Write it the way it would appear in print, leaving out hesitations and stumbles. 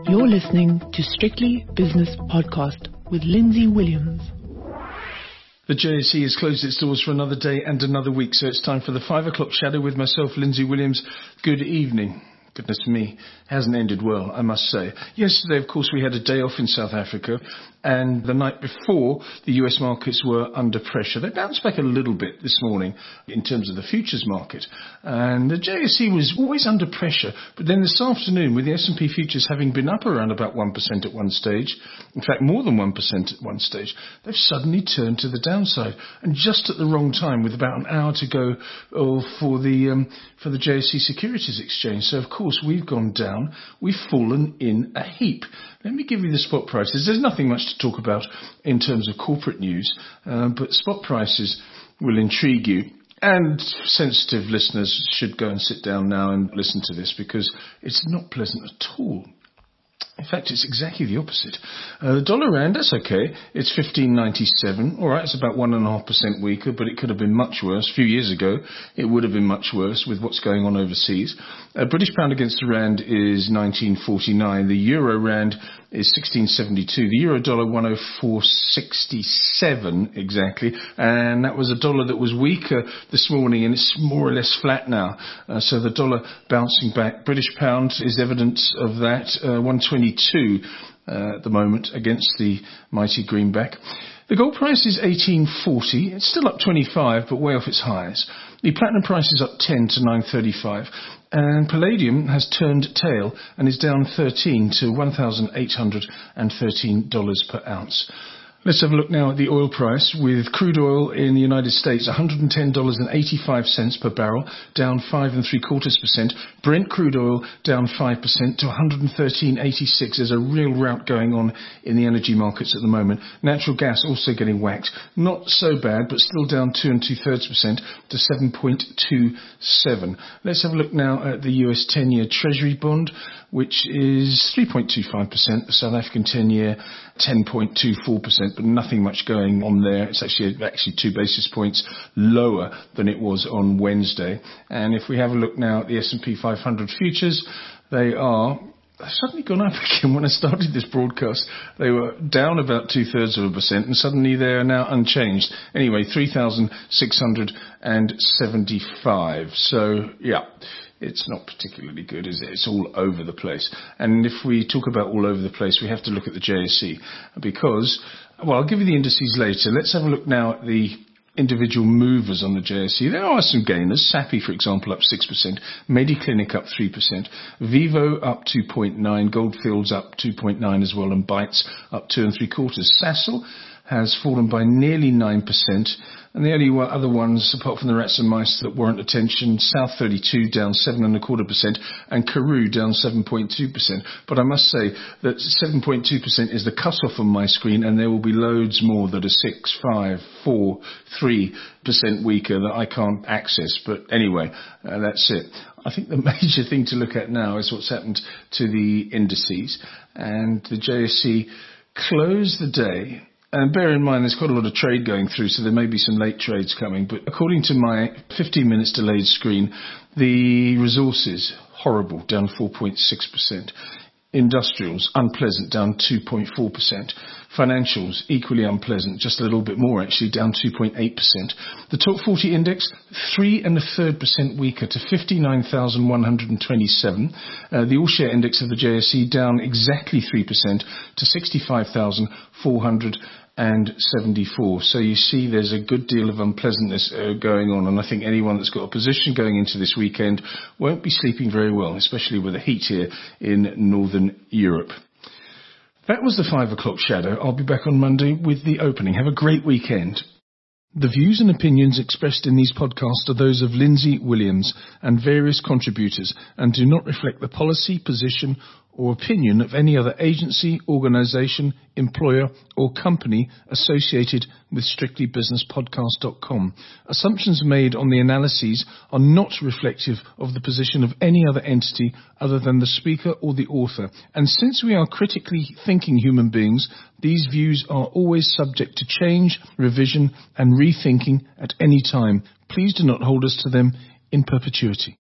You're listening to Strictly Business Podcast with Lindsay Williams. The JSE has closed its doors for another day and another week, so it's time for the 5 o'clock shadow with myself, Lindsay Williams. Good evening. Goodness me, hasn't ended well, I must say. Yesterday, of course, we had a day off in South Africa, and the night before, the US markets were under pressure. They bounced back a little bit this morning in terms of the futures market, and the JSE was always under pressure. But then this afternoon, with the S&P futures having been up around about 1% at one stage, in fact more than 1% at one stage, they've suddenly turned to the downside, and just at the wrong time, with about an hour to go for the JSE Securities Exchange. So of course we've gone down, we've fallen in a heap. Let me give you the spot prices. There's nothing much to talk about in terms of corporate news, but spot prices will intrigue you. And sensitive listeners should go and sit down now and listen to this, because it's not pleasant at all. In fact, it's exactly the opposite. The dollar rand, that's okay. It's 15.97. All right, it's about 1.5% weaker, but it could have been much worse. A few years ago, it would have been much worse with what's going on overseas. British pound against the rand is 19.49. The euro rand is 16.72. The euro dollar 104.67 exactly. And that was a dollar that was weaker this morning, and it's more or less flat now. So the dollar bouncing back. British pound is evidence of that. 122 at the moment against the mighty greenback. The gold price is 18.40. It's still up 25, but way off its highs. The platinum price is up 10 to 9.35. And palladium has turned tail and is down 13 to $1,813 per ounce. Let's have a look now at the oil price, with crude oil in the United States $110.85 per barrel, down 5.75%. Brent crude oil down 5% to $113.86. There's a real rout going on in the energy markets at the moment. Natural gas also getting whacked. Not so bad, but still down 2 2/3% to 7.27. Let's have a look now at the US 10-year Treasury bond, which is 3.25%. The South African 10-year 10.24%, but nothing much going on there. It's actually 2 basis points lower than it was on Wednesday. And if we have a look now at the S&P 500 futures, they've suddenly gone up again. When I started this broadcast, they were down about 2/3%, and suddenly they are now unchanged. Anyway, 3,675. So, yeah. It's not particularly good, is it? It's all over the place. And if we talk about all over the place, we have to look at the JSE, because, well, I'll give you the indices later. Let's have a look now at the individual movers on the JSE. There are some gainers. Sappi, for example, up 6%. Mediclinic up 3%. Vivo up 2.9%. Goldfields up 2.9% as well. And Bytes up 2 3/4. Sasol has fallen by nearly 9%. And the only other ones, apart from the rats and mice that warrant attention, South 32 down 7.25%, and Karoo down 7.2%. But I must say that 7.2% is the cut-off on my screen, and there will be loads more that are 6, 5, 4, 3% weaker that I can't access. But anyway, that's it. I think the major thing to look at now is what's happened to the indices. And the JSE closed the day. And bear in mind, there's quite a lot of trade going through, so there may be some late trades coming. But according to my 15 minutes delayed screen, the resources, horrible, down 4.6%. Industrials, unpleasant, down 2.4%. Financials, equally unpleasant, just a little bit more actually, down 2.8%. The top 40 index, 3 1/3% weaker to 59,127. The all-share index of the JSE down exactly 3% to 65,474. So you see there's a good deal of unpleasantness going on, and I think anyone that's got a position going into this weekend won't be sleeping very well, especially with the heat here in Northern Europe. That was the 5 o'clock shadow. I'll be back on Monday with the opening. Have a great weekend. The views and opinions expressed in these podcasts are those of Lindsay Williams and various contributors, and do not reflect the policy, position or opinion of any other agency, organisation, employer or company associated with strictlybusinesspodcast.com. Assumptions made on the analyses are not reflective of the position of any other entity other than the speaker or the author. And since we are critically thinking human beings, these views are always subject to change, revision and rethinking at any time. Please do not hold us to them in perpetuity.